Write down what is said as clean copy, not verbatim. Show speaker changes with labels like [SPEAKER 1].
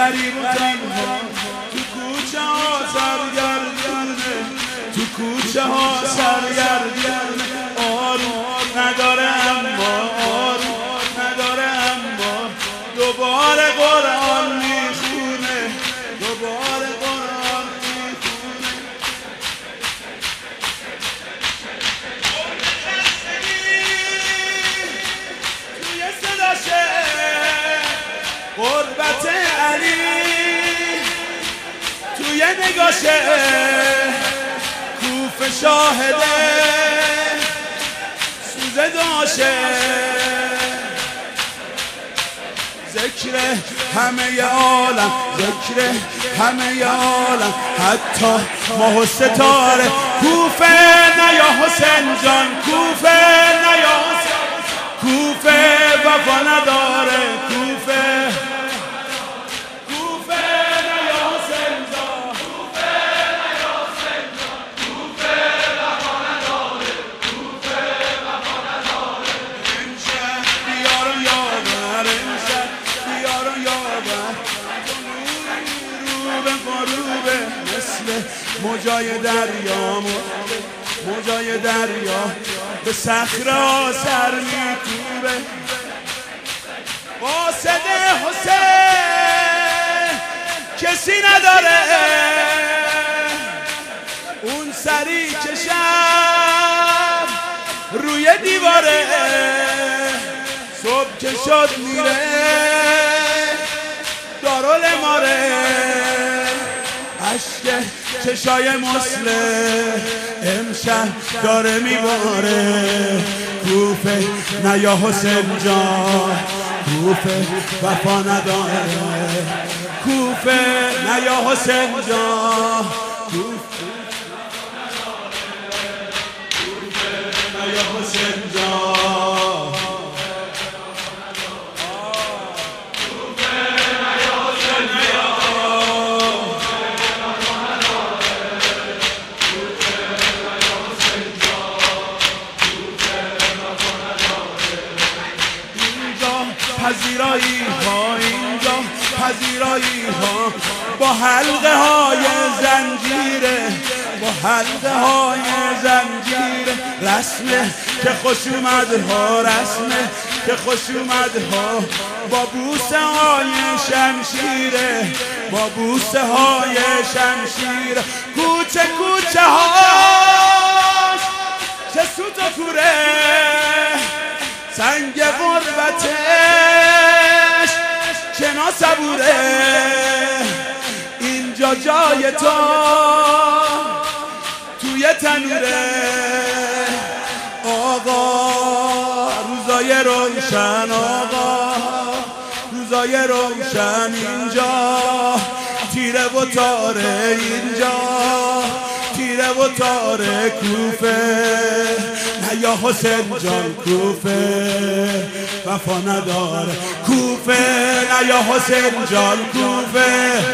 [SPEAKER 1] غریب و تنها تو کوچه ها سرگردونه، تو کوچه ها سرگردونه. آروم نداره اما آروم نداره اما دوباره قرآن میخونه، دوباره قرآن میخونه. توی صداشه قربت علی، توی نگاشه کوفه شاهده سوزه داشه. ذکر همه عالم، ذکر همه عالم، حتی ماه و ستاره. کوفه نیا حسین جان، کوفه نیا حسین، کوفه وفا نداره. کوفه کوفه نیا حسین جان، کوفه نیا حسین جان، کوفه وفا نداره، کوفه وفا نداره. امشب بیارم یادم، امشب بیارم یادم، رو به غروبه مثل موجای دریا، موجای دریا به صخره سر میکوبه. قاصد حسین کسی نداره، اون سری که شب روی دیواره، صبح که شد میره دارالاماره. اشک چشای مسلم امشب داره میباره. کوفه نیا حسین جان، کوفه وفا نداره. کوفه نیا حسین جان، کوفه نیا حسین جان. پذیرایی ها اینجا، پذیرایی ها با حلقه های زنجیره، با حلقه های زنجیره. رسمه که خوش اومدها، رسمه که خوش اومدها، با بوسه های شمشیره، با بوسه های شمشیره. کوچه کوچه هاش چه سوت و کوره، سنگ غربتش چنا صبوره. اینجا جای تو توی تنوره. آقا روزای روشن، آقا روزای روشن، اینجا تیره و تاره، اینجا تیره و تاره. کوفه نیا حسین جان، کوفه وفا نداره. کوفه نیا حسین جان، کوفه